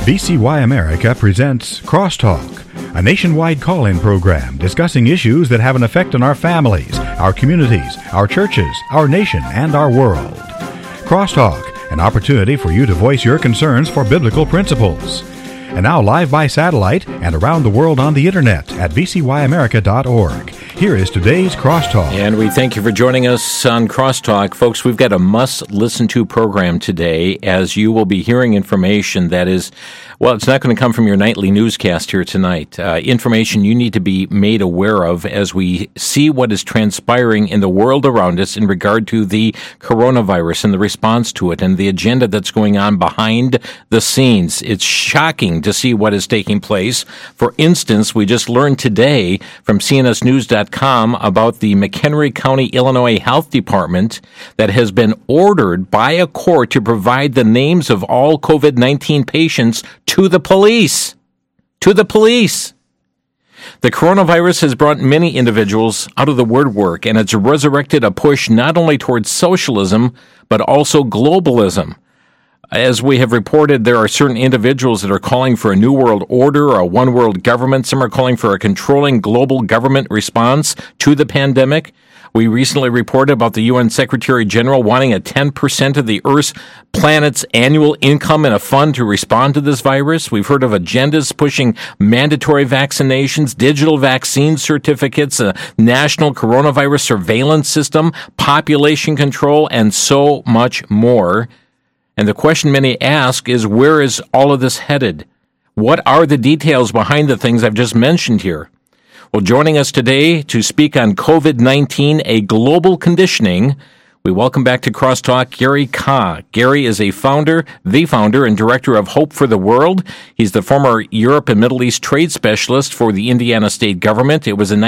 VCY America presents Crosstalk, a nationwide call-in program discussing issues that have an effect on our families, our communities, our churches, our nation, and our world. Crosstalk, an opportunity for you to voice your concerns for biblical principles. And now live by satellite and around the world on the internet at vcyamerica.org. Here is today's Crosstalk. And we thank you for joining us on Crosstalk. Folks, we've got a must-listen-to program today, as you will be hearing information that is, well, it's not going to come from your nightly newscast here tonight. Information you need to be made aware of as we see what is transpiring in the world around us in regard to the coronavirus and the response to it and the agenda that's going on behind the scenes. It's shocking to see what is taking place. For instance, we just learned today from CNSnews.com about the McHenry County, Illinois Health Department that has been ordered by a court to provide the names of all COVID-19 patients to the police. To the police. The coronavirus has brought many individuals out of the woodwork, and it's resurrected a push not only towards socialism, but also globalism. As we have reported, there are certain individuals that are calling for a new world order or a one world government. Some are calling for a controlling global government response to the pandemic. We recently reported about the UN Secretary General wanting a 10% of the Earth's planet's annual income in a fund to respond to this virus. We've heard of agendas pushing mandatory vaccinations, digital vaccine certificates, a national coronavirus surveillance system, population control, and so much more. And the question many ask is, where is all of this headed? What are the details behind the things I've just mentioned here? Well, joining us today to speak on COVID-19, a global conditioning, we welcome back to Crosstalk Gary Kah. Gary is the founder and director of Hope for the World. He's the former Europe and Middle East trade specialist for the Indiana state government. It was in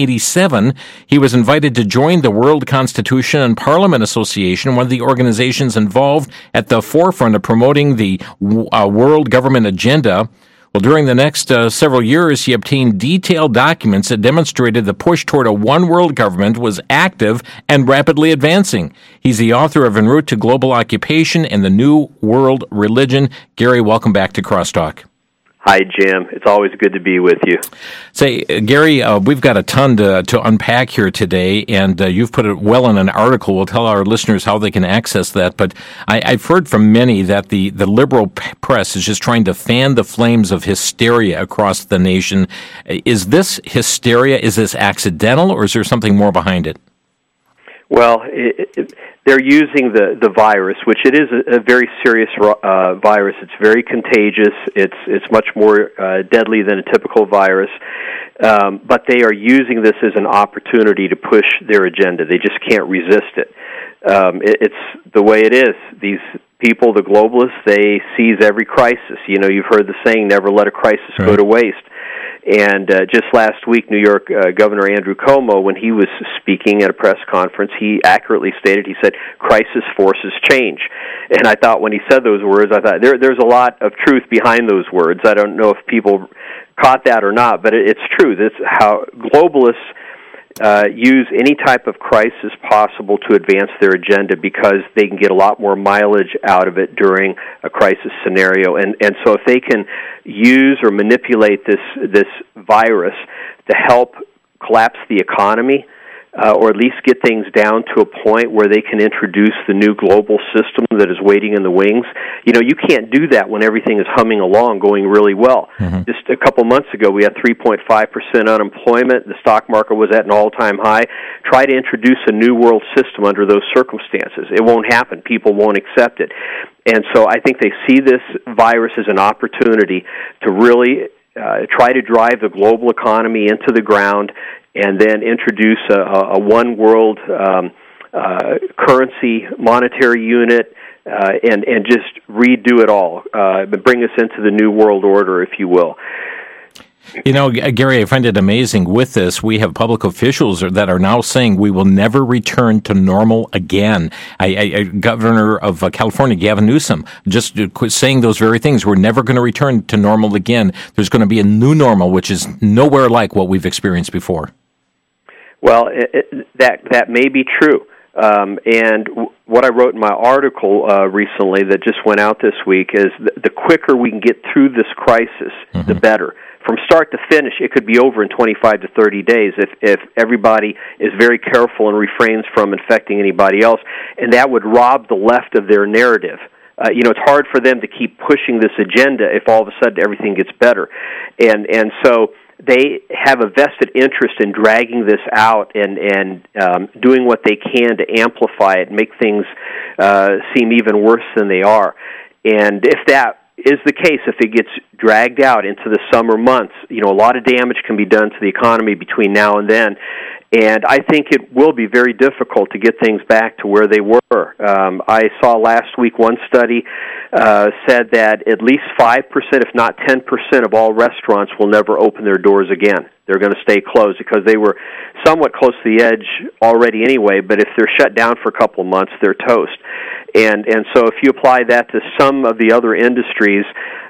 1987 he was invited to join the World Constitution and Parliament Association, one of the organizations involved at the forefront of promoting the world government agenda. Well, during the next several years, he obtained detailed documents that demonstrated the push toward a one-world government was active and rapidly advancing. He's the author of En Route to Global Occupation and the New World Religion. Gary, welcome back to Crosstalk. Hi, Jim. It's always good to be with you. Say, Gary, we've got a ton to unpack here today, and you've put it well in an article. We'll tell our listeners how they can access that. But I've heard from many that the liberal press is just trying to fan the flames of hysteria across the nation. Is this hysteria, is this accidental, or is there something more behind it? Well, they're using the virus, which it is a very serious virus. It's very contagious. It's much more deadly than a typical virus. But they are using this as an opportunity to push their agenda. They just can't resist it. It's the way it is. These people, the globalists, they seize every crisis. You know, you've heard the saying, never let a crisis go to waste. And just last week, New York Governor Andrew Cuomo, when he was speaking at a press conference, he accurately stated, he said, crisis forces change. And I thought when he said those words, I thought there's a lot of truth behind those words. I don't know if people caught that or not, but it's true. That's how globalists use any type of crisis possible to advance their agenda, because they can get a lot more mileage out of it during a crisis scenario. And so if they can use or manipulate this virus to help collapse the economy, or at least get things down to a point where they can introduce the new global system that is waiting in the wings. You know, you can't do that when everything is humming along, going really well. Mm-hmm. Just a couple months ago, we had 3.5% unemployment. The stock market was at an all-time high. Try to introduce a new world system under those circumstances. It won't happen. People won't accept it. And so I think they see this virus as an opportunity to really try to drive the global economy into the ground, and then introduce a one-world currency monetary unit, and just redo it all, bring us into the new world order, if you will. You know, Gary, I find it amazing. With this, we have public officials that are now saying we will never return to normal again. Governor of California, Gavin Newsom, just saying those very things. We're never going to return to normal again. There's going to be a new normal, which is nowhere like what we've experienced before. Well, that may be true. And what I wrote in my article recently that just went out this week is the quicker we can get through this crisis, the better. From start to finish, it could be over in 25 to 30 days if everybody is very careful and refrains from infecting anybody else, and that would rob the left of their narrative. It's hard for them to keep pushing this agenda if all of a sudden everything gets better. And so they have a vested interest in dragging this out and doing what they can to amplify it and make things seem even worse than they are. And if that is the case, if it gets dragged out into the summer months, a lot of damage can be done to the economy between now and then. And I think it will be very difficult to get things back to where they were. I saw last week one study said that at least 5%, if not 10% of all restaurants will never open their doors again. They're going to stay closed because they were somewhat close to the edge already anyway, but if they're shut down for a couple of months, they're toast. And so if you apply that to some of the other industries,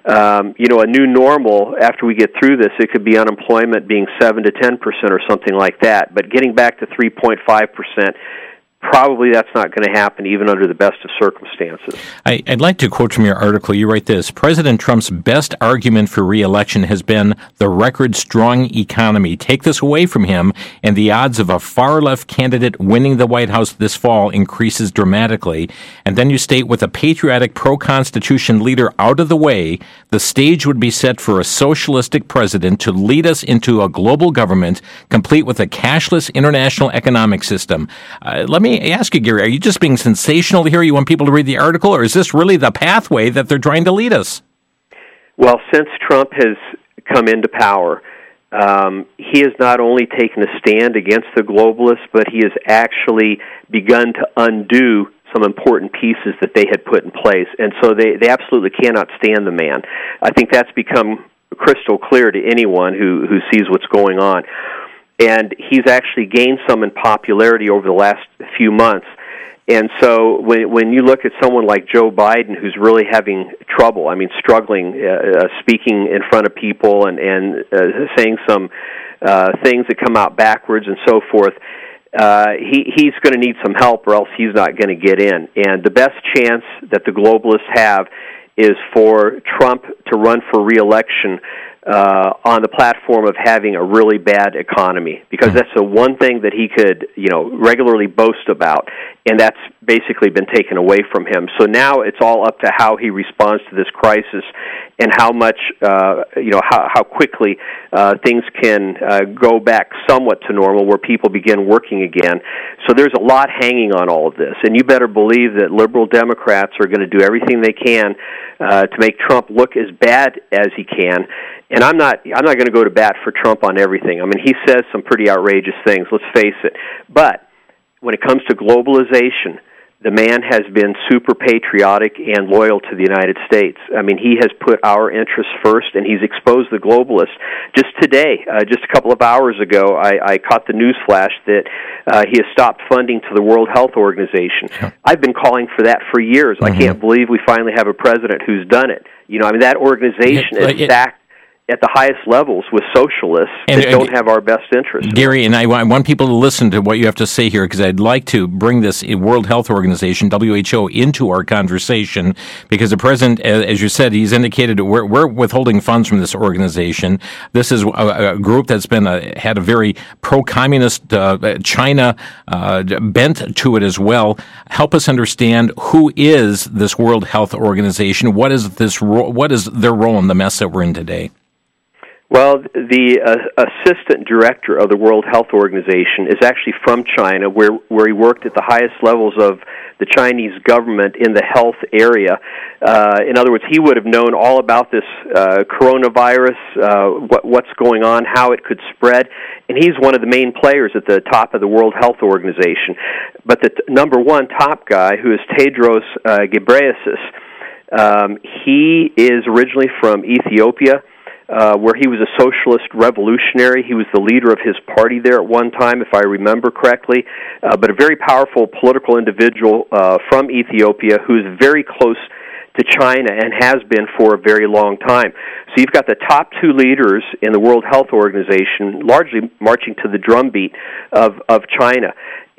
a new normal after we get through this, it could be unemployment being 7 to 10% or something like that. But getting back to 3.5%, probably that's not going to happen even under the best of circumstances. I'd like to quote from your article. You write this: President Trump's best argument for re-election has been the record-strong economy. Take this away from him, and the odds of a far-left candidate winning the White House this fall increases dramatically. And then you state, with a patriotic pro-Constitution leader out of the way, the stage would be set for a socialistic president to lead us into a global government, complete with a cashless international economic system. Let me ask you, Gary, are you just being sensational here? You want people to read the article, or is this really the pathway that they're trying to lead us? Well, since Trump has come into power, he has not only taken a stand against the globalists, but he has actually begun to undo some important pieces that they had put in place. And so they absolutely cannot stand the man. I think that's become crystal clear to anyone who sees what's going on. And he's actually gained some in popularity over the last few months. And so when you look at someone like Joe Biden, who's really having trouble, struggling, speaking in front of people and saying some things that come out backwards and so forth, he's going to need some help or else he's not going to get in. And the best chance that the globalists have is for Trump to run for re-election on the platform of having a really bad economy, because that's the one thing that he could, regularly boast about, and that's basically been taken away from him. So now it's all up to how he responds to this crisis and how much, how quickly things can go back somewhat to normal where people begin working again. So there's a lot hanging on all of this, and you better believe that liberal Democrats are going to do everything they can to make Trump look as bad as he can. And I'm not going to go to bat for Trump on everything. He says some pretty outrageous things, let's face it. But when it comes to globalization, the man has been super patriotic and loyal to the United States. He has put our interests first, and he's exposed the globalists. Just today, just a couple of hours ago, I caught the news flash that he has stopped funding to the World Health Organization. Yeah. I've been calling for that for years. I can't believe we finally have a president who's done it. That organization is stacked at the highest levels with socialists that don't have our best interests. Gary, and I want people to listen to what you have to say here, because I'd like to bring this World Health Organization, WHO, into our conversation, because the president, as you said, he's indicated we're withholding funds from this organization. This is a group that's been had a very pro-communist China bent to it as well. Help us understand, who is this World Health Organization? What is their role in the mess that we're in today? Well, the assistant director of the World Health Organization is actually from China, where he worked at the highest levels of the Chinese government in the health area. In other words, he would have known all about this coronavirus, what's going on, how it could spread, and he's one of the main players at the top of the World Health Organization. But the number one top guy, who is Tedros Ghebreyesus, he is originally from Ethiopia, where he was a socialist revolutionary. He was the leader of his party there at one time, if I remember correctly, but a very powerful political individual from Ethiopia who is very close to China and has been for a very long time. So you've got the top two leaders in the World Health Organization largely marching to the drumbeat of China.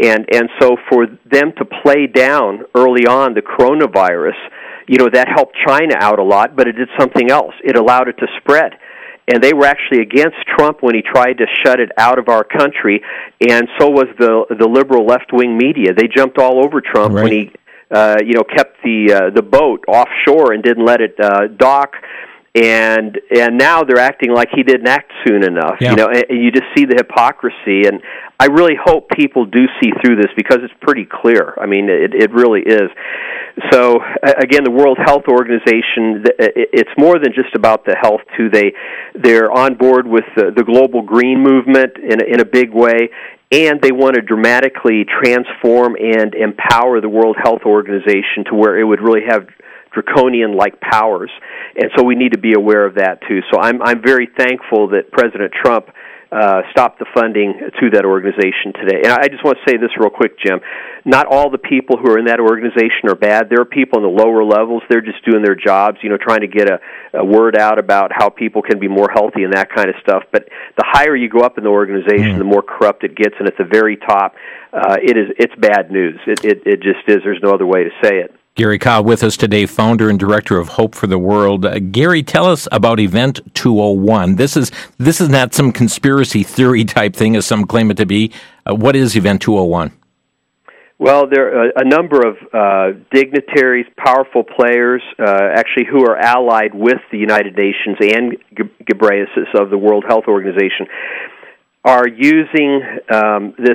And so for them to play down early on the coronavirus, that helped China out a lot, but it did something else. It allowed it to spread. And they were actually against Trump when he tried to shut it out of our country, and so was the liberal left-wing media. They jumped all over Trump when he kept the boat offshore and didn't let it dock. And now they're acting like he didn't act soon enough. Yeah. And you just see the hypocrisy, and I really hope people do see through this because it's pretty clear. I mean, it really is. So again, the World Health Organization, it's more than just about the health too. They're on board with the global green movement in a big way, and they want to dramatically transform and empower the World Health Organization to where it would really have draconian-like powers, and so we need to be aware of that too. So I'm very thankful that President Trump stopped the funding to that organization today. And I just want to say this real quick, Jim. Not all the people who are in that organization are bad. There are people in the lower levels. They're just doing their jobs, trying to get a word out about how people can be more healthy and that kind of stuff. But the higher you go up in the organization, the more corrupt it gets. And at the very top, it's bad news. It just is. There's no other way to say it. Gary Kah with us today, founder and director of Hope for the World. Gary, tell us about Event 201. This is not some conspiracy theory type thing, as some claim it to be. What is Event 201? Well, there are a number of dignitaries, powerful players, actually who are allied with the United Nations and Ghebreyesus of the World Health Organization, are using this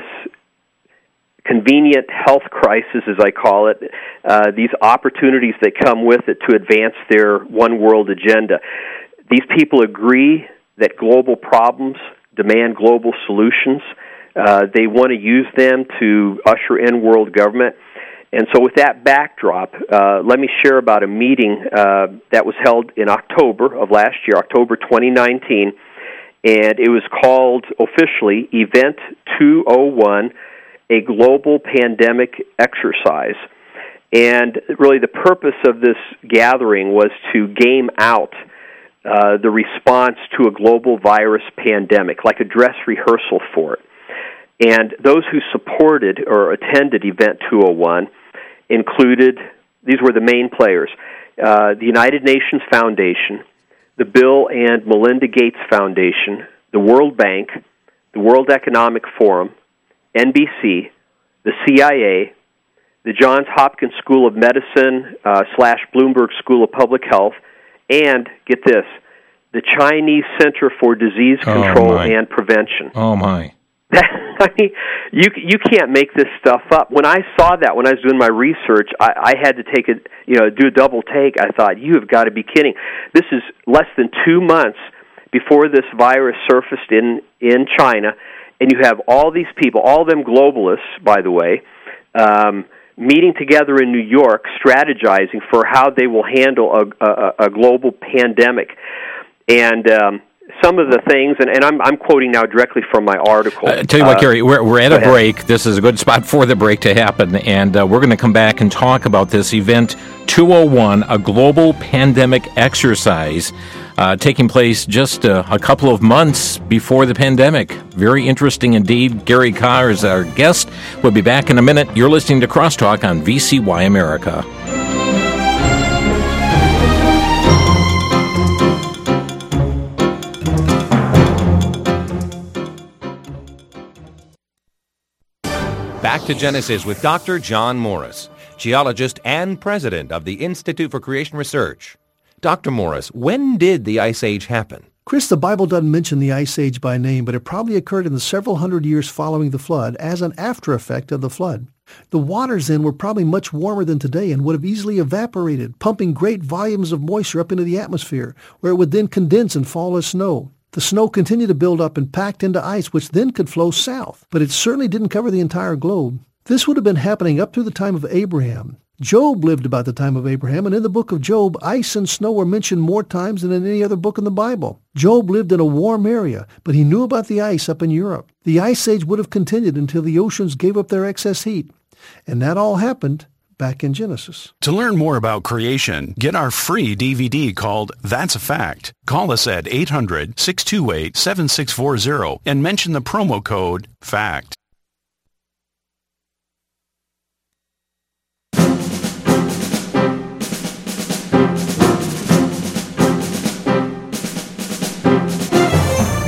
convenient health crisis, as I call it, these opportunities that come with it to advance their one world agenda. These people agree that global problems demand global solutions. They want to use them to usher in world government. And so with that backdrop, let me share about a meeting that was held in October of last year, October 2019, and it was called officially Event 201, a global pandemic exercise. And really the purpose of this gathering was to game out the response to a global virus pandemic, like a dress rehearsal for it. And those who supported or attended Event 201 included, these were the main players, the United Nations Foundation, the Bill and Melinda Gates Foundation, the World Bank, the World Economic Forum, NBC, the CIA, the Johns Hopkins School of Medicine / Bloomberg School of Public Health, and, get this, the Chinese Center for Disease Control and Prevention. Oh, my. I mean, you can't make this stuff up. When I saw that, when I was doing my research, I had to do a double take. I thought, you have got to be kidding. This is less than 2 months before this virus surfaced in China, and you have all these people, all of them globalists, by the way, meeting together in New York, strategizing for how they will handle a global pandemic. And some of the things, and I'm quoting now directly from my article. Tell you what, Gary, we're at a break. This is a good spot for the break to happen, and we're going to come back and talk about this Event 201, a global pandemic exercise taking place just a couple of months before the pandemic. Very interesting indeed. Gary Kah is our guest. We'll be back in a minute. You're listening to Crosstalk on VCY America. Back to Genesis with Dr. John Morris, geologist and president of the Institute for Creation Research. Dr. Morris, when did the Ice Age happen? Chris, the Bible doesn't mention the Ice Age by name, but it probably occurred in the several hundred years following the flood as an after effect of the flood. The waters then were probably much warmer than today and would have easily evaporated, pumping great volumes of moisture up into the atmosphere, where it would then condense and fall as snow. The snow continued to build up and packed into ice, which then could flow south, but it certainly didn't cover the entire globe. This would have been happening up through the time of Abraham. Job lived about the time of Abraham, and in the book of Job, ice and snow were mentioned more times than in any other book in the Bible. Job lived in a warm area, but he knew about the ice up in Europe. The Ice Age would have continued until the oceans gave up their excess heat. And that all happened back in Genesis. To learn more about creation, get our free DVD called That's a Fact. Call us at 800-628-7640 and mention the promo code FACT.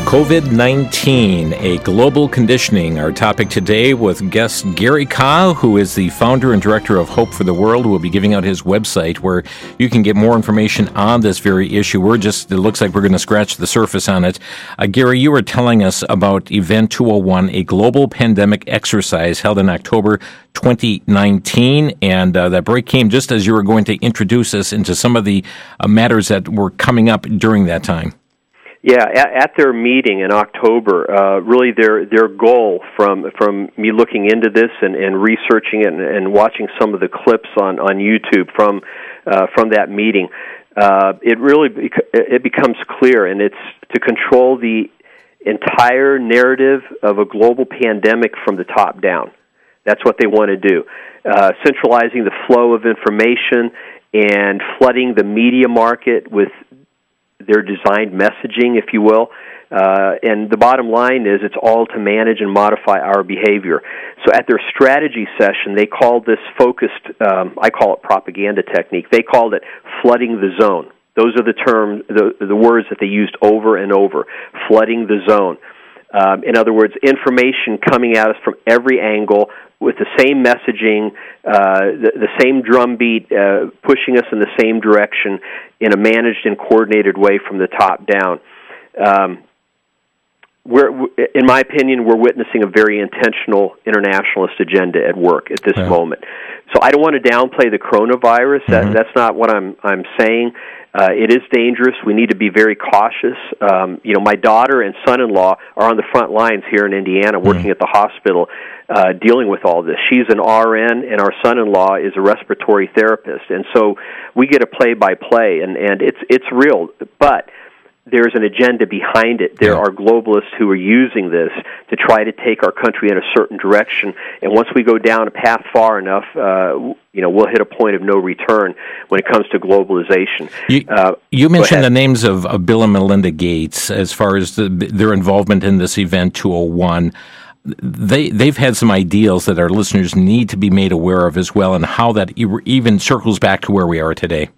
COVID-19, a global conditioning. Our topic today with guest Gary Kah, who is the founder and director of Hope for the World, who will be giving out his website where you can get more information on this very issue. It looks like we're going to scratch the surface on it. Gary, you were telling us about Event 201, a global pandemic exercise held in October 2019, and that break came just as you were going to introduce us into some of the matters that were coming up during that time. Yeah, at their meeting in October, really their goal from me looking into this and researching it and watching some of the clips on YouTube from that meeting, it becomes clear, and it's to control the entire narrative of a global pandemic from the top down. That's what they want to do, centralizing the flow of information and flooding the media market with their designed messaging, if you will. And the bottom line is it's all to manage and modify our behavior. So at their strategy session, they called this focused, I call it propaganda technique. They called it flooding the zone. Those are the terms, the words that they used over and over, flooding the zone. In other words, information coming at us from every angle with the same messaging, the same drumbeat, pushing us in the same direction in a managed and coordinated way from the top down. In my opinion, we're witnessing a very intentional internationalist agenda at work at this moment. So I don't want to downplay the coronavirus. That's not what I'm saying. It is dangerous. We need to be very cautious. My daughter and son-in-law are on the front lines here in Indiana, working at the hospital, dealing with all this. She's an RN, and our son-in-law is a respiratory therapist, and so we get a play-by-play, and it's real. But there's an agenda behind it. There are globalists who are using this to try to take our country in a certain direction. And once we go down a path far enough, we'll hit a point of no return when it comes to globalization. You mentioned the names of Bill and Melinda Gates as far as their involvement in this Event 201. They've had some ideals that our listeners need to be made aware of as well, and how that even circles back to where we are today.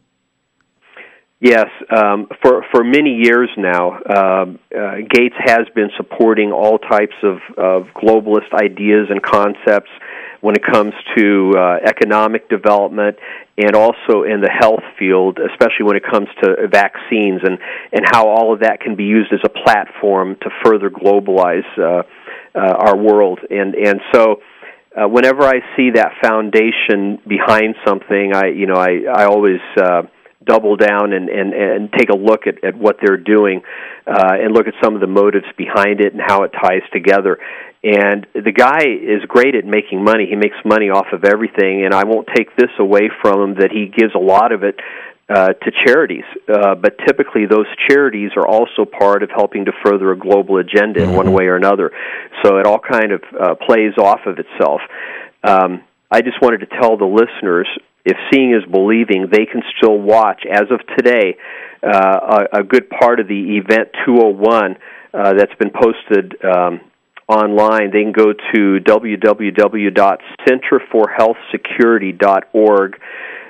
Yes, for many years now, Gates has been supporting all types of globalist ideas and concepts when it comes to economic development and also in the health field, especially when it comes to vaccines and how all of that can be used as a platform to further globalize our world. And so whenever I see that foundation behind something, I always double down and take a look at what they're doing and look at some of the motives behind it and how it ties together. And the guy is great at making money. He makes money off of everything, and I won't take this away from him that he gives a lot of it to charities. But typically those charities are also part of helping to further a global agenda in one way or another. So it all kind of plays off of itself. I just wanted to tell the listeners, if seeing is believing, they can still watch, as of today, a good part of the Event 201 that's been posted online. They can go to www.centerforhealthsecurity.org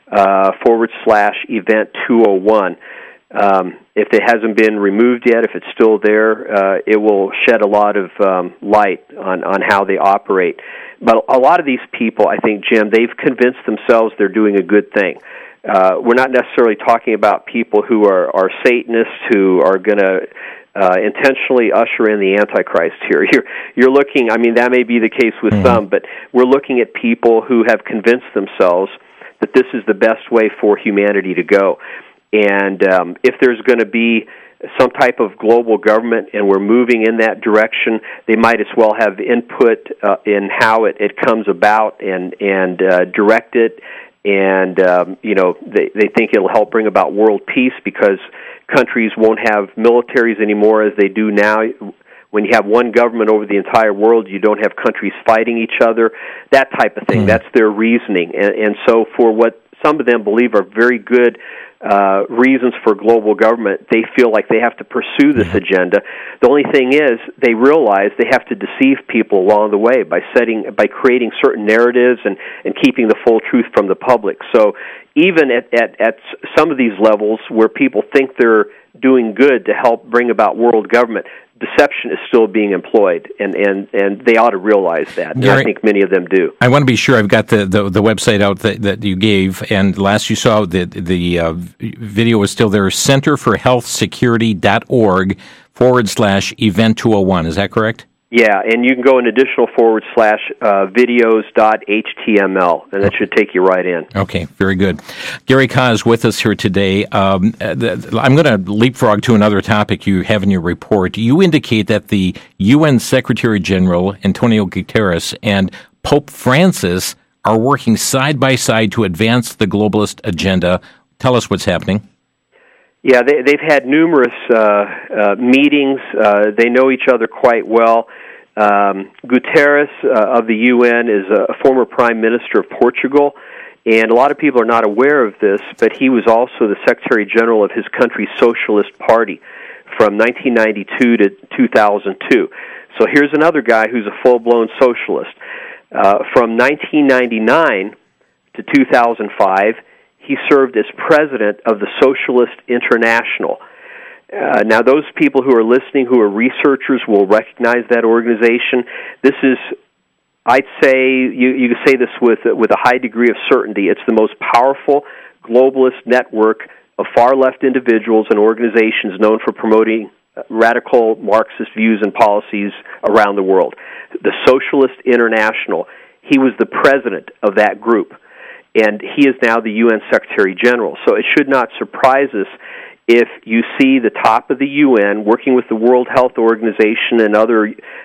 /Event 201. If it hasn't been removed yet, if it's still there, it will shed a lot of light on how they operate. But a lot of these people, I think, Jim, they've convinced themselves they're doing a good thing. We're not necessarily talking about people who are Satanists who are going to intentionally usher in the Antichrist here. You're looking, that may be the case with some, but we're looking at people who have convinced themselves that this is the best way for humanity to go. And if there's going to be some type of global government and we're moving in that direction, they might as well have input in how it comes about and direct it. And, they think it'll help bring about world peace because countries won't have militaries anymore as they do now. When you have one government over the entire world, you don't have countries fighting each other, that type of thing. That's their reasoning. And so for what some of them believe are very good reasons for global government, they feel like they have to pursue this agenda. The only thing is, they realize they have to deceive people along the way by creating certain narratives and keeping the full truth from the public. So even at some of these levels where people think they're doing good to help bring about world government, deception is still being employed, and they ought to realize that. And I think many of them do. I want to be sure I've got the website out that you gave, and last you saw the video was still there, centerforhealthsecurity.org/event 201. Is that correct? Yeah, and you can go an additional /videos.html, and that should take you right in. Okay, very good. Gary Kah is with us here today. I'm going to leapfrog to another topic you have in your report. You indicate that the UN Secretary General, Antonio Guterres, and Pope Francis are working side by side to advance the globalist agenda. Tell us what's happening. Yeah, they've had numerous meetings. They know each other quite well. Guterres of the UN is a former Prime Minister of Portugal, and a lot of people are not aware of this, but he was also the Secretary General of his country's Socialist Party from 1992 to 2002. So here's another guy who's a full-blown socialist. From 1999 to 2005, he served as president of the Socialist International. Now, those people who are listening, who are researchers, will recognize that organization. This is, I'd say, you can say this with a high degree of certainty, it's the most powerful globalist network of far-left individuals and organizations known for promoting radical Marxist views and policies around the world. The Socialist International, he was the president of that group, and he is now the UN Secretary General. So it should not surprise us if you see the top of the UN working with the World Health Organization and other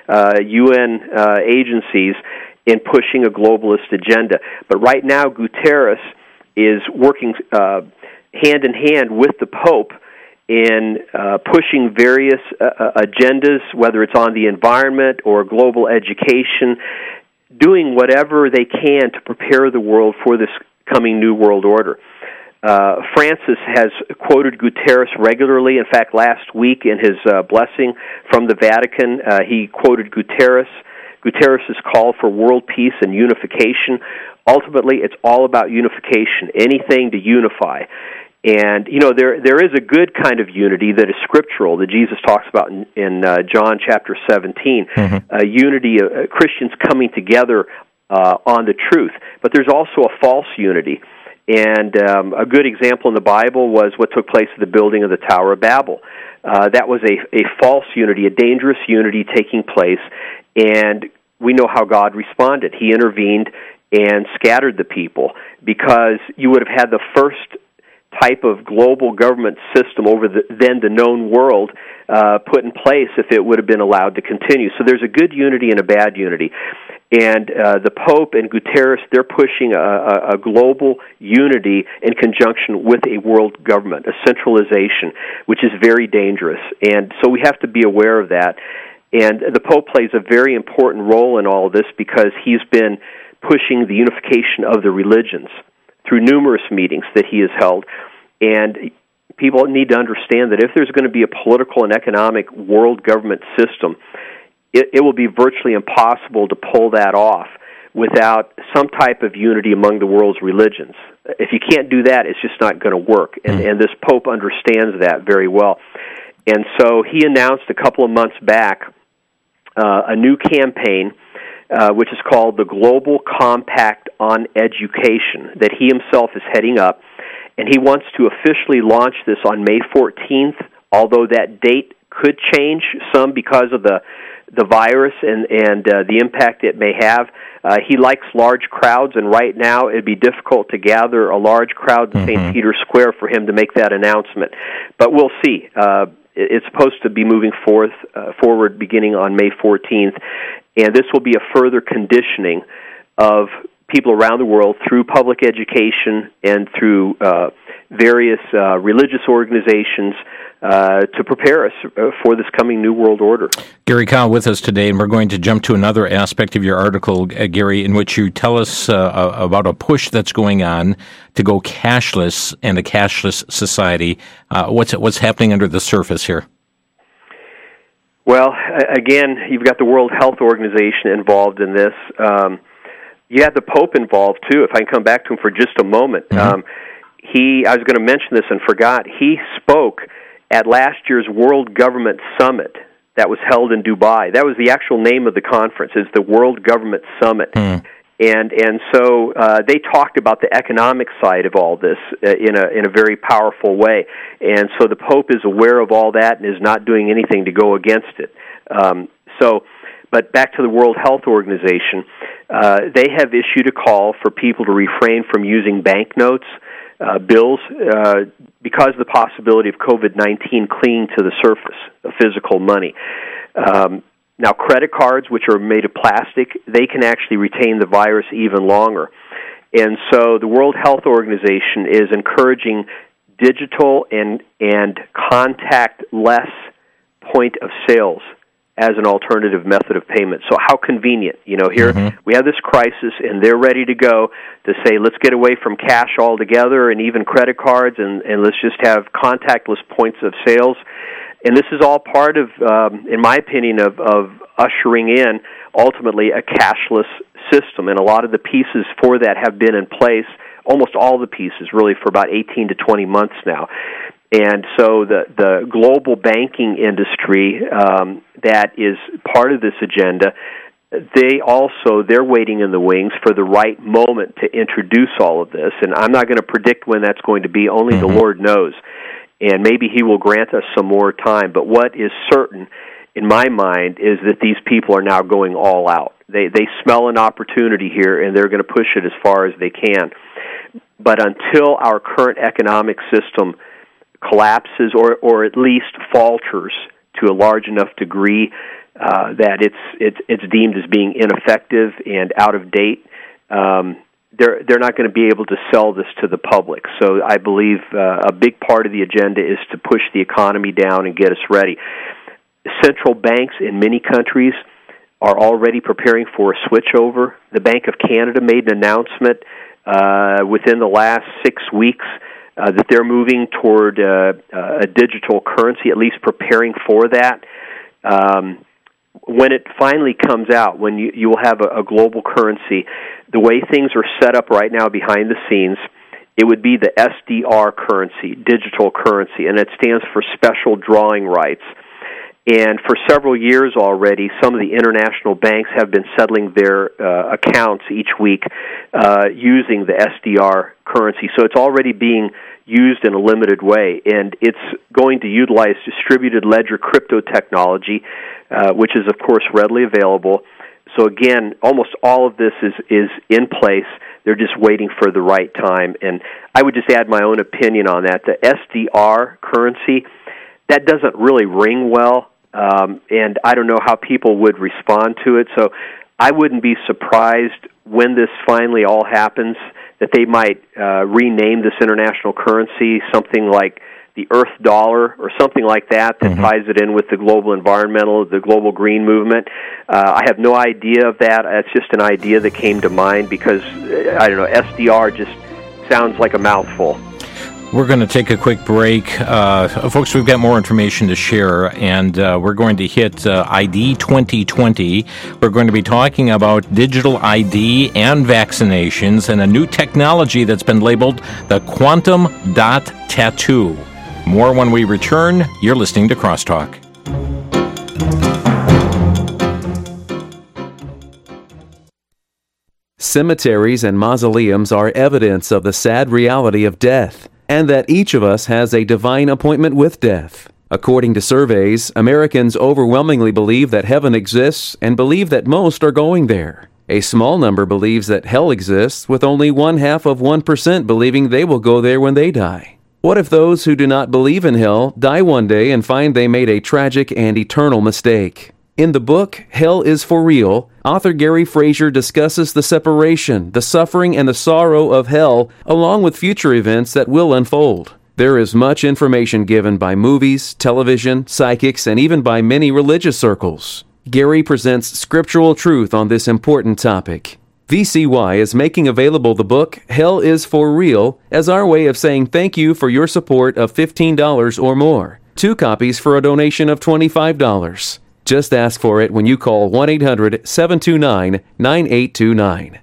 UN agencies in pushing a globalist agenda. But right now, Guterres is working hand in hand with the Pope in pushing various agendas, whether it's on the environment or global education, doing whatever they can to prepare the world for this coming new world order. Francis has quoted Guterres regularly. In fact, last week in his blessing from the Vatican, he quoted Guterres' call for world peace and unification. Ultimately, it's all about unification, anything to unify. And, you know, there is a good kind of unity that is scriptural that Jesus talks about in John chapter 17, unity, Christians coming together on the truth. But there's also a false unity. And a good example in the Bible was what took place at the building of the Tower of Babel. That was a false unity, a dangerous unity taking place, and we know how God responded. He intervened and scattered the people, because you would have had the first type of global government system over the known world put in place if it would have been allowed to continue. So there's a good unity and a bad unity. And the Pope and Guterres, they're pushing a global unity in conjunction with a world government, a centralization, which is very dangerous. And so we have to be aware of that. And the Pope plays a very important role in all of this, because he's been pushing the unification of the religions through numerous meetings that he has held. And people need to understand that if there's going to be a political and economic world government system, it will be virtually impossible to pull that off without some type of unity among the world's religions. If you can't do that, it's just not going to work. And this Pope understands that very well. And so he announced a couple of months back a new campaign, which is called the Global Compact on Education, that he himself is heading up. And he wants to officially launch this on May 14th, although that date could change some because of the virus and the impact it may have. He likes large crowds, and right now it'd be difficult to gather a large crowd in St. Peter's Square for him to make that announcement. But we'll see. It's supposed to be moving forward beginning on May 14th, and this will be a further conditioning of people around the world through public education and through various religious organizations to prepare us for this coming New World Order. Gary Kah with us today, and we're going to jump to another aspect of your article, Gary, in which you tell us about a push that's going on to go cashless and a cashless society. What's happening under the surface here? Well, again, you've got the World Health Organization involved in this. You had the Pope involved, too, if I can come back to him for just a moment. I was going to mention this and forgot. He spoke at last year's World Government Summit that was held in Dubai. That was the actual name of the conference, is the World Government Summit. And so they talked about the economic side of all this in a very powerful way. And so the Pope is aware of all that and is not doing anything to go against it. But back to the World Health Organization, they have issued a call for people to refrain from using banknotes, bills, because of the possibility of COVID-19 clinging to the surface of physical money. Now, credit cards, which are made of plastic, they can actually retain the virus even longer. And so the World Health Organization is encouraging digital and contact-less point of sales as an alternative method of payment. So how convenient. Here we have this crisis, and they're ready to go to say, let's get away from cash altogether and even credit cards, and let's just have contactless points of sales. And this is all part of, in my opinion, of ushering in, ultimately, a cashless system. And a lot of the pieces for that have been in place, almost all the pieces, really, for about 18 to 20 months now. And so the global banking industry that is part of this agenda, they're waiting in the wings for the right moment to introduce all of this. And I'm not going to predict when that's going to be. Only the Lord knows. And maybe He will grant us some more time. But what is certain, in my mind, is that these people are now going all out. They smell an opportunity here, and they're going to push it as far as they can. But until our current economic system collapses or at least falters to a large enough degree that it's deemed as being ineffective and out of date, they're not going to be able to sell this to the public. So I believe a big part of the agenda is to push the economy down and get us ready. Central banks in many countries are already preparing for a switchover. The Bank of Canada made an announcement within the last 6 weeks that they're moving toward a digital currency, at least preparing for that. When it finally comes out, when you will have a global currency, the way things are set up right now behind the scenes, it would be the SDR currency, digital currency, and it stands for Special Drawing Rights. And for several years already, some of the international banks have been settling their accounts each week using the SDR currency. So it's already being used in a limited way, and it's going to utilize distributed ledger crypto technology, which is, of course, readily available. So again, almost all of this is in place. They're just waiting for the right time. And I would just add my own opinion on that. The SDR currency, that doesn't really ring well. And I don't know how people would respond to it. So I wouldn't be surprised when this finally all happens that they might rename this international currency something like the Earth Dollar or something like that ties it in with the global environmental, the global green movement. I have no idea of that. That's just an idea that came to mind because, I don't know, SDR just sounds like a mouthful. We're going to take a quick break. Folks, we've got more information to share, and we're going to hit ID 2020. We're going to be talking about digital ID and vaccinations and a new technology that's been labeled the Quantum Dot Tattoo. More when we return. You're listening to Crosstalk. Cemeteries and mausoleums are evidence of the sad reality of death, and that each of us has a divine appointment with death. According to surveys, Americans overwhelmingly believe that heaven exists and believe that most are going there. A small number believes that hell exists, with only 0.5% believing they will go there when they die. What if those who do not believe in hell die one day and find they made a tragic and eternal mistake? In the book, Hell is for Real, author Gary Frazier discusses the separation, the suffering, and the sorrow of hell, along with future events that will unfold. There is much information given by movies, television, psychics, and even by many religious circles. Gary presents scriptural truth on this important topic. VCY is making available the book, Hell is for Real, as our way of saying thank you for your support of $15 or more. 2 copies for a donation of $25. Just ask for it when you call 1-800-729-9829.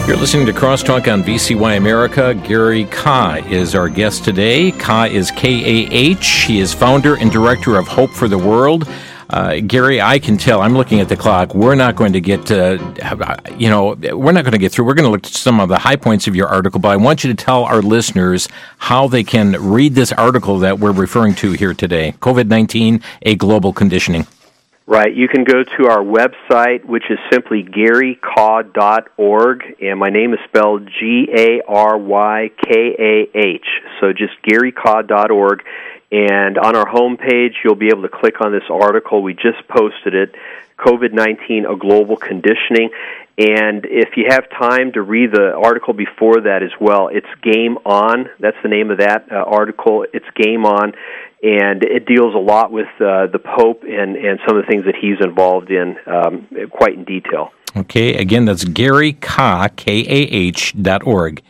You're listening to Crosstalk on VCY America. Gary Kah is our guest today. Kah is K-A-H. He is founder and director of Hope for the World. Gary, I can tell, I'm looking at the clock, we're not going to get, we're not going to get through. We're going to look at some of the high points of your article, but I want you to tell our listeners how they can read this article that we're referring to here today, COVID-19, a Global Conditioning. Right. You can go to our website, which is simply GaryKah.org, and my name is spelled G-A-R-Y-K-A-H, so just GaryKah.org. And on our homepage, you'll be able to click on this article. We just posted it, COVID-19, a Global Conditioning. And if you have time to read the article before that as well, it's Game On. That's the name of that article. It's Game On. And it deals a lot with the Pope and some of the things that he's involved in quite in detail. Okay, again, that's Gary Kah, K-A-H.org,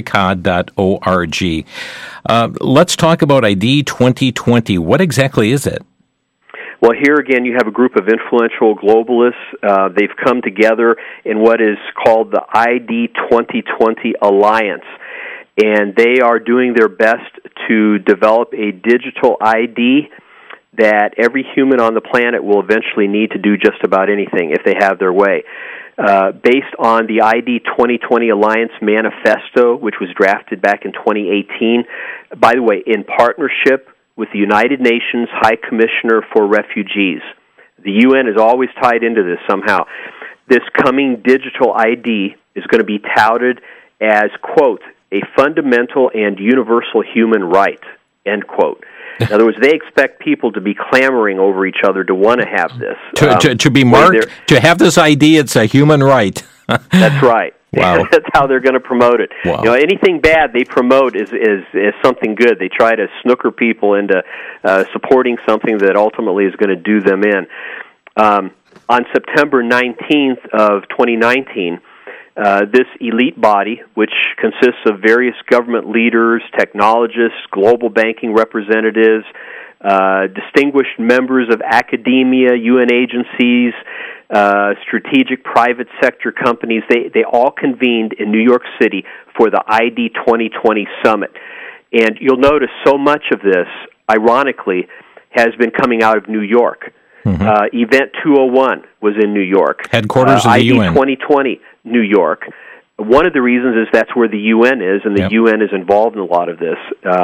GaryKah.org. Let's talk about ID 2020. What exactly is it? Well, here again, you have a group of influential globalists. They've come together in what is called the ID 2020 Alliance. And they are doing their best to develop a digital ID that every human on the planet will eventually need to do just about anything if they have their way. Based on the ID 2020 Alliance Manifesto, which was drafted back in 2018, by the way, in partnership with the United Nations High Commissioner for Refugees. The UN is always tied into this somehow. This coming digital ID is going to be touted as, quote, a fundamental and universal human right, end quote. In other words, they expect people to be clamoring over each other to want to have this. To be marked, to have this ID, it's a human right. That's right. Wow. That's how they're going to promote it. Wow. You know, anything bad they promote is something good. They try to snooker people into supporting something that ultimately is going to do them in. On September 19th of 2019, this elite body, which consists of various government leaders, technologists, global banking representatives, distinguished members of academia, UN agencies, strategic private sector companies, they all convened in New York City for the ID 2020 Summit. And you'll notice so much of this, ironically, has been coming out of New York. Mm-hmm. Event 201 was in New York. Headquarters of the UN. ID 2020, New York. One of the reasons is that's where the UN is, and the UN is involved in a lot of this.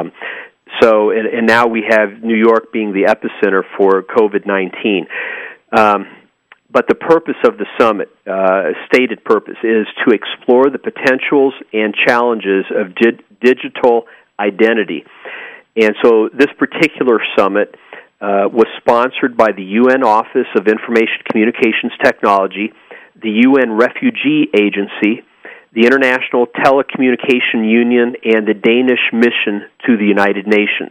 And now we have New York being the epicenter for COVID-19. But the purpose of the summit, stated purpose, is to explore the potentials and challenges of digital identity. And so this particular summit was sponsored by the UN Office of Information Communications Technology, the UN Refugee Agency, the International Telecommunication Union, and the Danish Mission to the United Nations.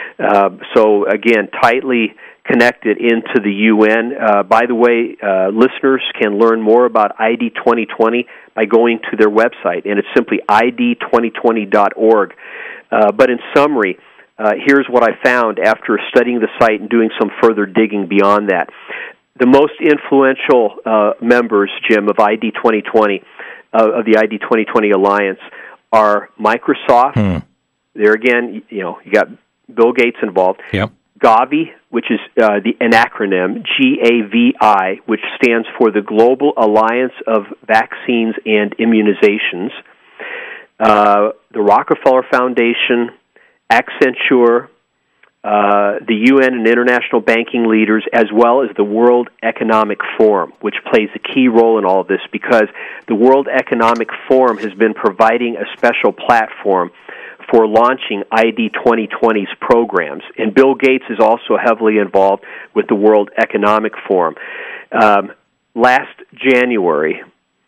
So again, tightly connected into the UN. By the way, listeners can learn more about ID 2020 by going to their website, and it's simply id2020.org. But in summary, here's what I found after studying the site and doing some further digging beyond that. The most influential members, Jim, of ID 2020, of the ID 2020 Alliance, are Microsoft. There again, you got Bill Gates involved. Yep. Gavi, which is an acronym, GAVI, which stands for the Global Alliance of Vaccines and Immunizations. The Rockefeller Foundation, Accenture, the UN and international banking leaders, as well as the World Economic Forum, which plays a key role in all of this because the World Economic Forum has been providing a special platform for launching ID 2020's programs. And Bill Gates is also heavily involved with the World Economic Forum. Last January,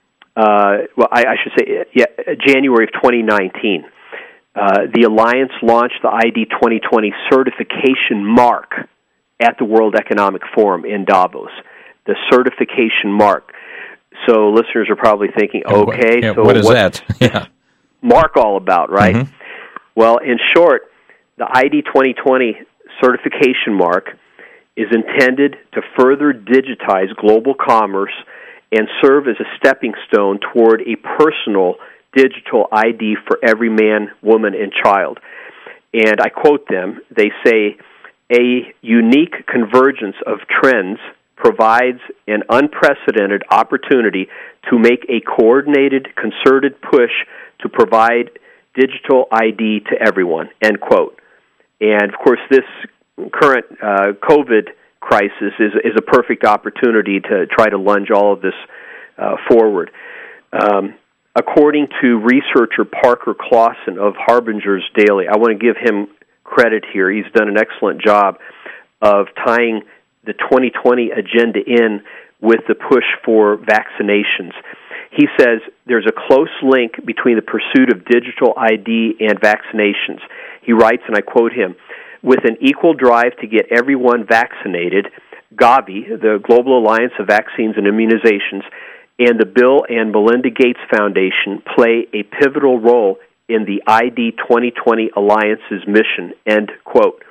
January of 2019, the Alliance launched the ID 2020 certification mark at the World Economic Forum in Davos, the certification mark. So listeners are probably thinking, okay, so what is that? Yeah. Mark all about, right? Mm-hmm. Well, in short, the ID 2020 certification mark is intended to further digitize global commerce and serve as a stepping stone toward a personal digital ID for every man, woman, and child. And I quote them. They say, "A unique convergence of trends provides an unprecedented opportunity to make a coordinated, concerted push to provide digital ID to everyone," end quote. And, of course, this current COVID crisis is a perfect opportunity to try to lunge all of this forward. According to researcher Parker Clausen of Harbinger's Daily, I want to give him credit here. He's done an excellent job of tying the 2020 agenda in with the push for vaccinations. He says there's a close link between the pursuit of digital ID and vaccinations. He writes, and I quote him, "With an equal drive to get everyone vaccinated, Gavi, the Global Alliance of Vaccines and Immunizations, and the Bill and Melinda Gates Foundation play a pivotal role in the ID 2020 Alliance's mission," end quote.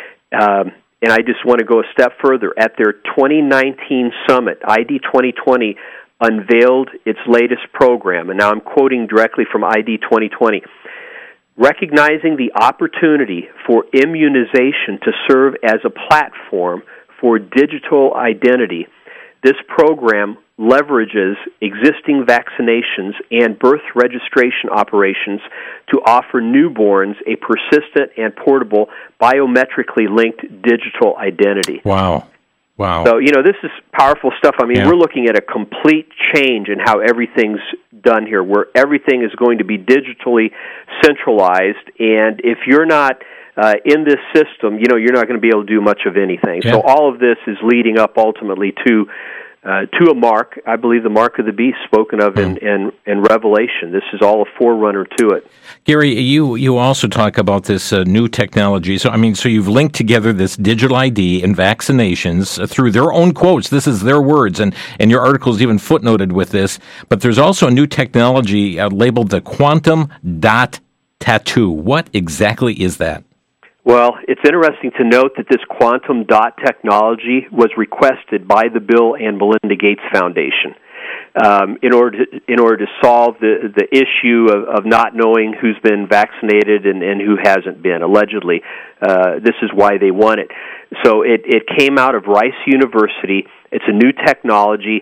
And I just want to go a step further. At their 2019 summit, ID 2020 unveiled its latest program, and now I'm quoting directly from ID 2020. "Recognizing the opportunity for immunization to serve as a platform for digital identity, this program leverages existing vaccinations and birth registration operations to offer newborns a persistent and portable biometrically linked digital identity." Wow. So, this is powerful stuff. I mean, We're looking at a complete change in how everything's done here, where everything is going to be digitally centralized, and if you're not in this system, you're not going to be able to do much of anything. Yeah. So all of this is leading up ultimately to a mark, I believe the mark of the beast spoken of in Revelation. This is all a forerunner to it. Gary, you also talk about this new technology. So you've linked together this digital ID and vaccinations through their own quotes. This is their words, and your article is even footnoted with this. But there's also a new technology labeled the quantum dot tattoo. What exactly is that? Well, it's interesting to note that this quantum dot technology was requested by the Bill and Melinda Gates Foundation in order to solve the issue of not knowing who's been vaccinated and who hasn't been, allegedly. This is why they want it. So it came out of Rice University. It's a new technology.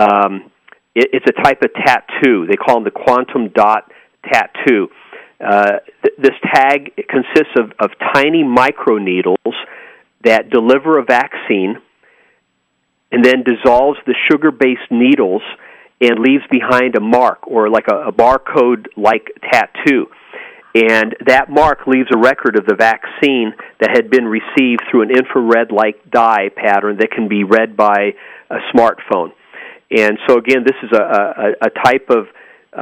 It's a type of tattoo. They call them the quantum dot tattoo. This tag consists of tiny microneedles that deliver a vaccine and then dissolves the sugar-based needles and leaves behind a mark, or like a barcode-like tattoo. And that mark leaves a record of the vaccine that had been received through an infrared-like dye pattern that can be read by a smartphone. And so, again, this is a type of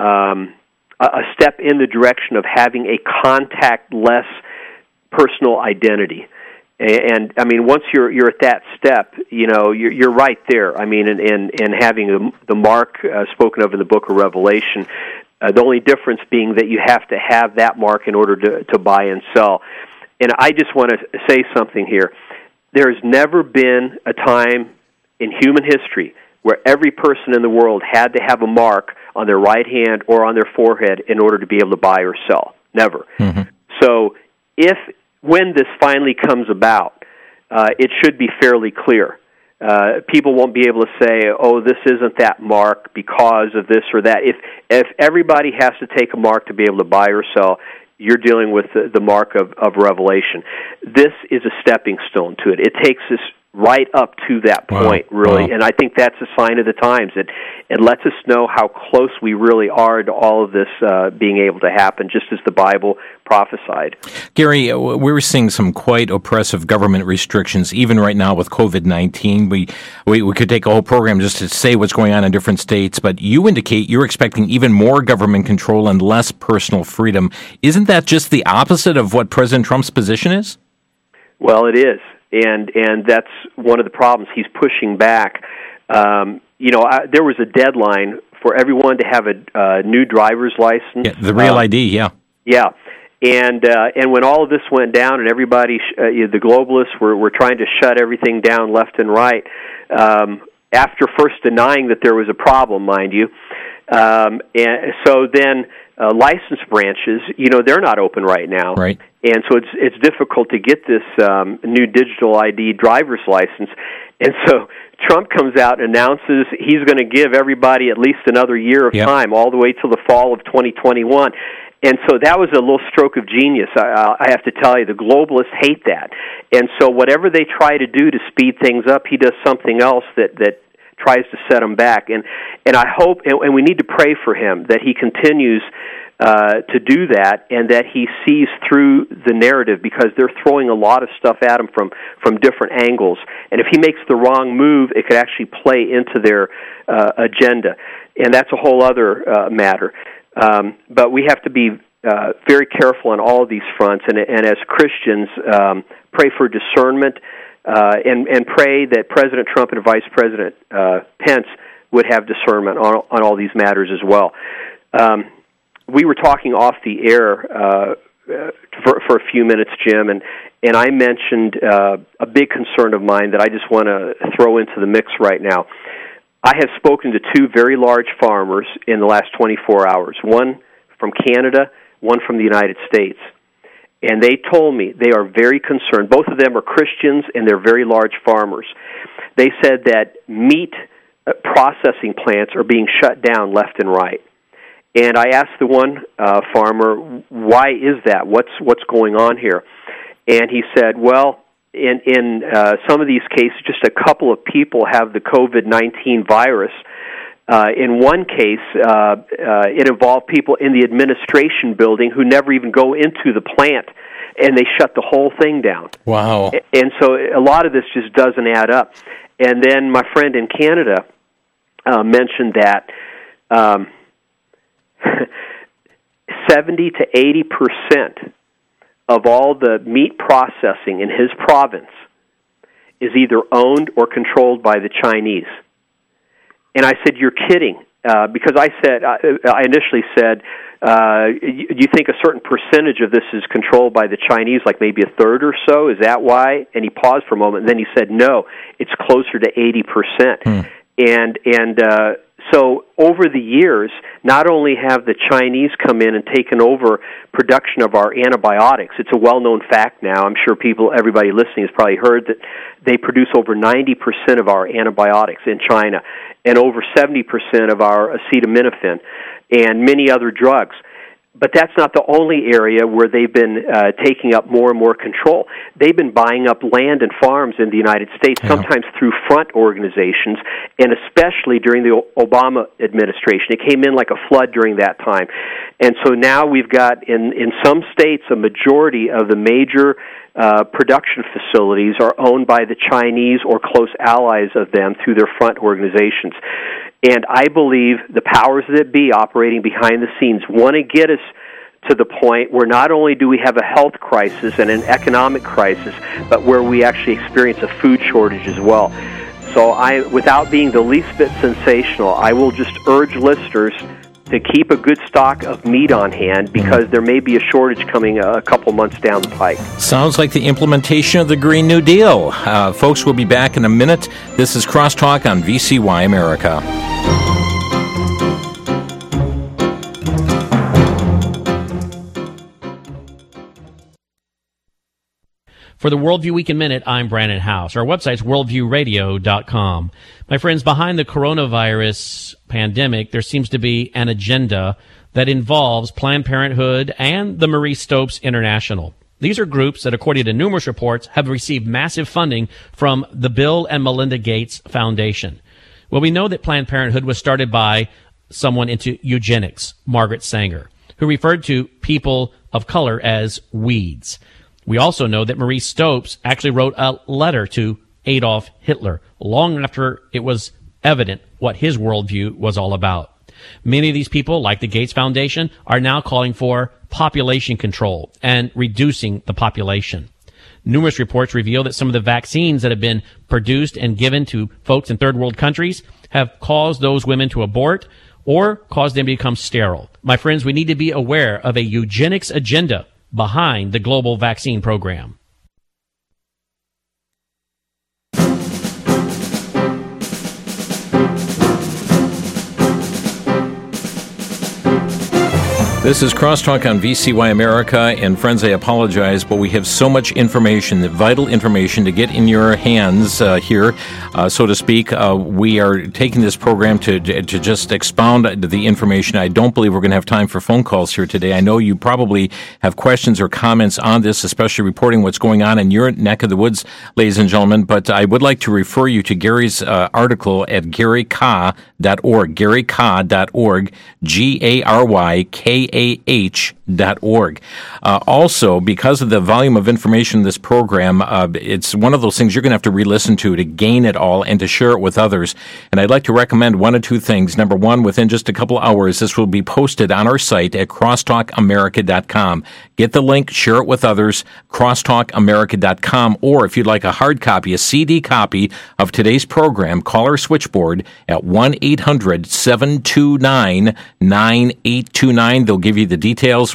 a step in the direction of having a contact-less personal identity. And once you're at that step, you're right there. In having the mark spoken of in the book of Revelation, the only difference being that you have to have that mark in order to buy and sell. And I just want to say something here. There's never been a time in human history where every person in the world had to have a mark on their right hand or on their forehead in order to be able to buy or sell. Never. Mm-hmm. So when this finally comes about, it should be fairly clear. People won't be able to say, "Oh, this isn't that mark because of this or that." If everybody has to take a mark to be able to buy or sell, you're dealing with the mark of Revelation. This is a stepping stone to it. It takes us right up to that point, really. Wow. And I think that's a sign of the times. It lets us know how close we really are to all of this being able to happen, just as the Bible prophesied. Gary, we're seeing some quite oppressive government restrictions, even right now with COVID-19. We could take a whole program just to say what's going on in different states, but you indicate you're expecting even more government control and less personal freedom. Isn't that just the opposite of what President Trump's position is? Well, it is. And that's one of the problems. He's pushing back. There was a deadline for everyone to have a new driver's license. Yeah, the real ID, yeah. Yeah. And when all of this went down and everybody, the globalists were trying to shut everything down left and right, after first denying that there was a problem, mind you. And so then licensed branches, they're not open right now. Right. And so it's difficult to get this new digital ID driver's license. And so Trump comes out and announces he's going to give everybody at least another year of time, all the way till the fall of 2021. And so that was a little stroke of genius, I have to tell you. The globalists hate that. And so whatever they try to do to speed things up, he does something else that tries to set them back. And I hope, and we need to pray for him, that he continues to do that, and that he sees through the narrative, because they're throwing a lot of stuff at him from different angles. And if he makes the wrong move, it could actually play into their agenda. And that's a whole other matter. But we have to be very careful on all of these fronts, and as Christians, pray for discernment, and pray that President Trump and Vice President Pence would have discernment on all these matters as well. We were talking off the air for a few minutes, Jim, and I mentioned a big concern of mine that I just want to throw into the mix right now. I have spoken to two very large farmers in the last 24 hours, one from Canada, one from the United States. And they told me they are very concerned. Both of them are Christians, and they're very large farmers. They said that meat processing plants are being shut down left and right. And I asked the one farmer, why is that? What's going on here? And he said, well, in some of these cases, just a couple of people have the COVID-19 virus. In one case, it involved people in the administration building who never even go into the plant, and they shut the whole thing down. Wow. And so a lot of this just doesn't add up. And then my friend in Canada mentioned that 70 to 80% of all the meat processing in his province is either owned or controlled by the Chinese. And I said, you're kidding, because I initially said, you think a certain percentage of this is controlled by the Chinese, like maybe a third or so? Is that why? And he paused for a moment, and then he said, no, it's closer to 80%. And so over the years, not only have the Chinese come in and taken over production of our antibiotics, it's a well-known fact now. I'm sure everybody listening has probably heard that they produce over 90% of our antibiotics in China, and over 70% of our acetaminophen, and many other drugs. But that's not the only area where they've been taking up more and more control. They've been buying up land and farms in the United States, sometimes through front organizations, and especially during the Obama administration. It came in like a flood during that time. And so now we've got, in some states, a majority of the major production facilities are owned by the Chinese or close allies of them through their front organizations. And I believe the powers that be operating behind the scenes want to get us to the point where not only do we have a health crisis and an economic crisis, but where we actually experience a food shortage as well. So without being the least bit sensational, I will just urge listeners to keep a good stock of meat on hand, because there may be a shortage coming a couple months down the pike. Sounds like the implementation of the Green New Deal. Folks, we'll be back in a minute. This is Crosstalk on VCY America. For the Worldview Week in Minute, I'm Brandon House. Our website's worldviewradio.com. My friends, behind the coronavirus pandemic, there seems to be an agenda that involves Planned Parenthood and the Marie Stopes International. These are groups that, according to numerous reports, have received massive funding from the Bill and Melinda Gates Foundation. Well, we know that Planned Parenthood was started by someone into eugenics, Margaret Sanger, who referred to people of color as weeds. We also know that Marie Stopes actually wrote a letter to Adolf Hitler long after it was evident what his worldview was all about. Many of these people, like the Gates Foundation, are now calling for population control and reducing the population. Numerous reports reveal that some of the vaccines that have been produced and given to folks in third world countries have caused those women to abort or caused them to become sterile. My friends, we need to be aware of a eugenics agenda behind the global vaccine program. This is Crosstalk on VCY America, and friends, I apologize, but we have so much information, vital information to get in your hands here, so to speak. We are taking this program to just expound the information. I don't believe we're going to have time for phone calls here today. I know you probably have questions or comments on this, especially reporting what's going on in your neck of the woods, ladies and gentlemen, but I would like to refer you to Gary's article at GaryKah.org, GaryKah.org, GaryKah.org. Also, because of the volume of information in this program, it's one of those things you're going to have to re-listen to gain it all and to share it with others. And I'd like to recommend one or two things. Number one, within just a couple hours, this will be posted on our site at crosstalkamerica.com. Get the link, share it with others, crosstalkamerica.com, or if you'd like a hard copy, a CD copy of today's program, call our switchboard at 1-800-729-9829. They'll give you the details,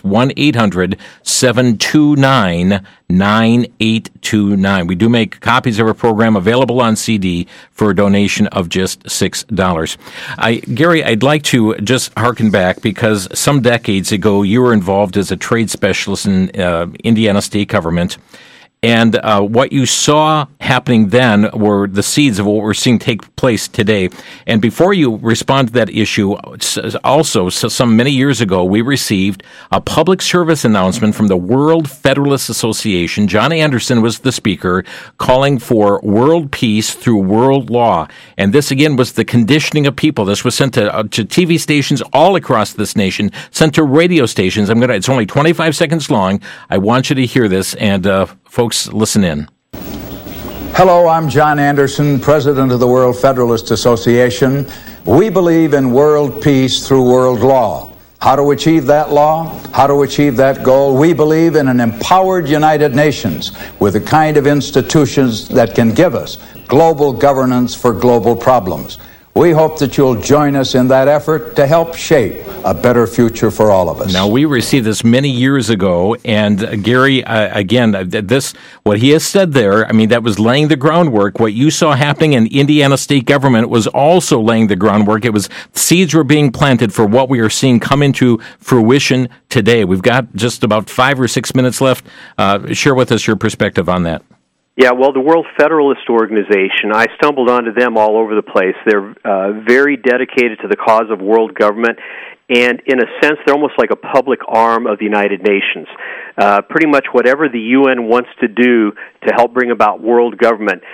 1-800-729-9829. We do make copies of our program available on CD for a donation of just $6. Gary, I'd like to just harken back because some decades ago you were involved as a trade specialist in Indiana state government. And what you saw happening then were the seeds of what we're seeing take place today. And before you respond to that issue, also, some many years ago, we received a public service announcement from the World Federalist Association. John Anderson was the speaker, calling for world peace through world law. And this, again, was the conditioning of people. This was sent to TV stations all across this nation, sent to radio stations. It's only 25 seconds long. I want you to hear this, and folks, listen in. Hello, I'm John Anderson, President of the World Federalist Association. We believe in world peace through world law. How to achieve that law? How to achieve that goal? We believe in an empowered United Nations with the kind of institutions that can give us global governance for global problems. We hope that you'll join us in that effort to help shape a better future for all of us. Now, we received this many years ago, and Gary, again, what he has said there, that was laying the groundwork. What you saw happening in Indiana state government was also laying the groundwork. It was seeds were being planted for what we are seeing come into fruition today. We've got just about 5 or 6 minutes left. Share with us your perspective on that. Yeah, well, the World Federalist Organization, I stumbled onto them all over the place. They're very dedicated to the cause of world government, and in a sense, they're almost like a public arm of the United Nations. Pretty much whatever the UN wants to do to help bring about world government,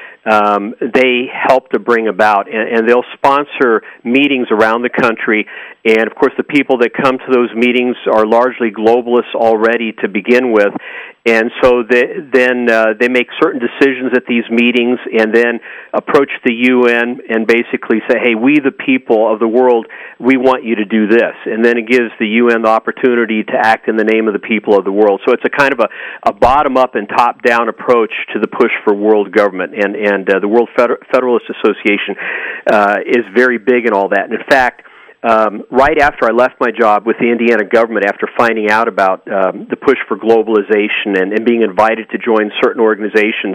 they help to bring about, and they'll sponsor meetings around the country. And, of course, the people that come to those meetings are largely globalists already to begin with. And so they make certain decisions at these meetings and then approach the UN and basically say, hey, we the people of the world, we want you to do this. And then it gives the UN the opportunity to act in the name of the people of the world. So it's a kind of a bottom-up and top-down approach to the push for world government. And the World Federalist Association is very big in all that. And in fact, right after I left my job with the Indiana government, after finding out about the push for globalization and being invited to join certain organizations,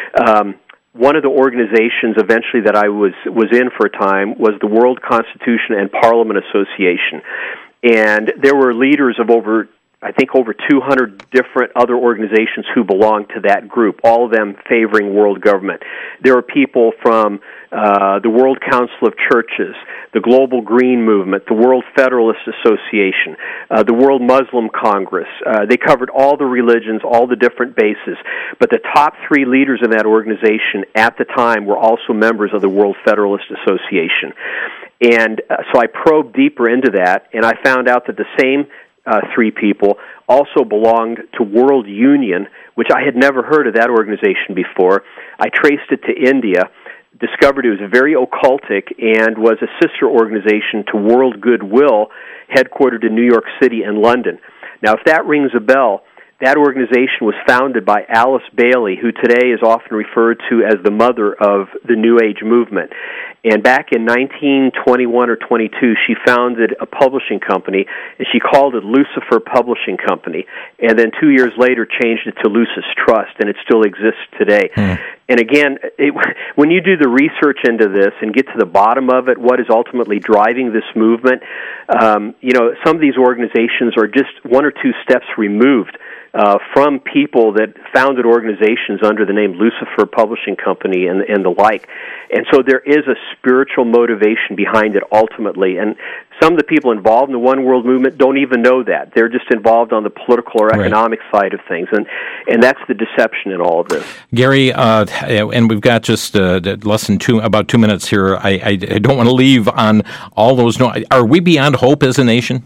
one of the organizations eventually that I was in for a time was the World Constitution and Parliament Association. And there were leaders of over 200 different other organizations who belonged to that group, all of them favoring world government. There were people from the World Council of Churches, the Global Green Movement, the World Federalist Association, the World Muslim Congress. They covered all the religions, all the different bases. But the top 3 leaders in that organization at the time were also members of the World Federalist Association. And so I probed deeper into that, and I found out that the same 3 people also belonged to World Union, which I had never heard of that organization before. I traced it to India, discovered it was very occultic, and was a sister organization to World Goodwill, headquartered in New York City and London. Now, if that rings a bell, that organization was founded by Alice Bailey, who today is often referred to as the mother of the New Age movement. And back in 1921 or 22, she founded a publishing company, and she called it Lucifer Publishing Company. And then 2 years later changed it to Lucis Trust, and it still exists today. And again, when you do the research into this and get to the bottom of it, what is ultimately driving this movement, some of these organizations are just one or two steps removed from people that founded organizations under the name Lucifer Publishing Company and the like. And so there is a spiritual motivation behind it ultimately. And some of the people involved in the One World Movement don't even know that. They're just involved on the political or economic side of things. And that's the deception in all of this. Gary, and we've got just about 2 minutes here. I don't want to leave on all those. No, are we beyond hope as a nation?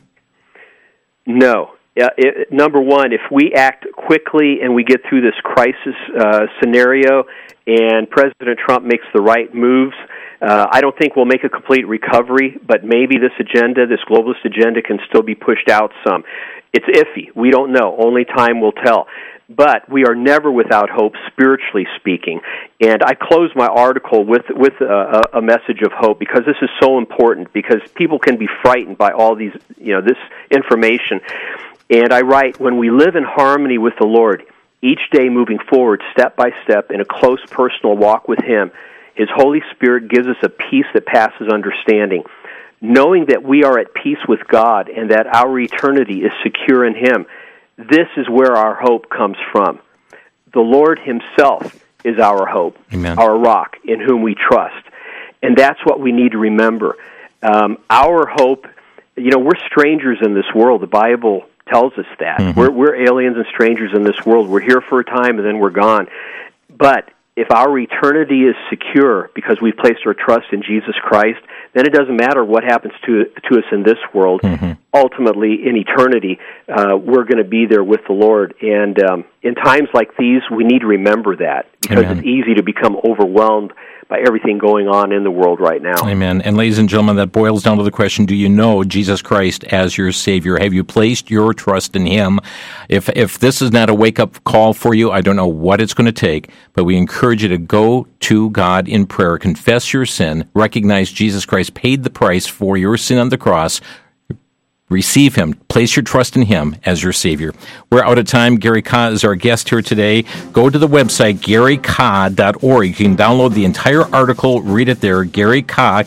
No. Number one, if we act quickly and we get through this crisis scenario and President Trump makes the right moves, I don't think we'll make a complete recovery, but maybe this globalist agenda can still be pushed out some. It's iffy. We don't know. Only time will tell. But we are never without hope, spiritually speaking. And I close my article with a message of hope because this is so important, because people can be frightened by all these, this information. And I write, when we live in harmony with the Lord, each day moving forward step by step in a close personal walk with Him, His Holy Spirit gives us a peace that passes understanding. Knowing that we are at peace with God and that our eternity is secure in Him, this is where our hope comes from. The Lord Himself is our hope, Amen. Our rock in whom we trust. And that's what we need to remember. Our hope, we're strangers in this world. The Bible tells us that. Mm-hmm. We're aliens and strangers in this world. We're here for a time and then we're gone. But if our eternity is secure because we've placed our trust in Jesus Christ, then it doesn't matter what happens to us in this world. Mm-hmm. Ultimately, in eternity, we're going to be there with the Lord. And in times like these, we need to remember that, because Amen. It's easy to become overwhelmed by everything going on in the world right now. Amen. And ladies and gentlemen, that boils down to the question, do you know Jesus Christ as your Savior? Have you placed your trust in Him? If this is not a wake-up call for you, I don't know what it's going to take, but we encourage you to go to God in prayer, confess your sin, recognize Jesus Christ paid the price for your sin on the cross, receive Him. Place your trust in Him as your Savior. We're out of time. Gary Kah is our guest here today. Go to the website, GaryKah.org. You can download the entire article, read it there, GaryKah,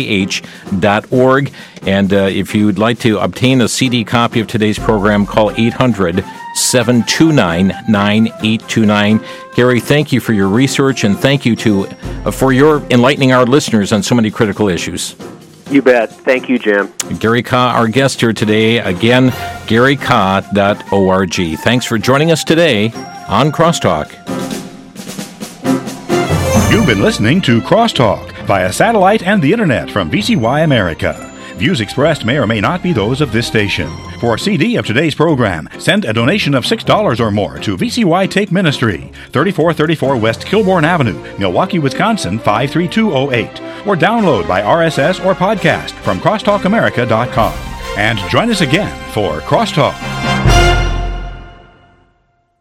KAH.org. And if you'd like to obtain a CD copy of today's program, call 800-729-9829. Gary, thank you for your research, and thank you for your enlightening our listeners on so many critical issues. You bet. Thank you, Jim. Gary Kah, our guest here today. Again, GaryKah.org. Thanks for joining us today on Crosstalk. You've been listening to Crosstalk via satellite and the internet from VCY America. Views expressed may or may not be those of this station. For a CD of today's program, send a donation of $6 or more to VCY Take Ministry, 3434 West Kilbourne Avenue, Milwaukee, Wisconsin, 53208. Or download by RSS or podcast from crosstalkamerica.com. And join us again for Crosstalk.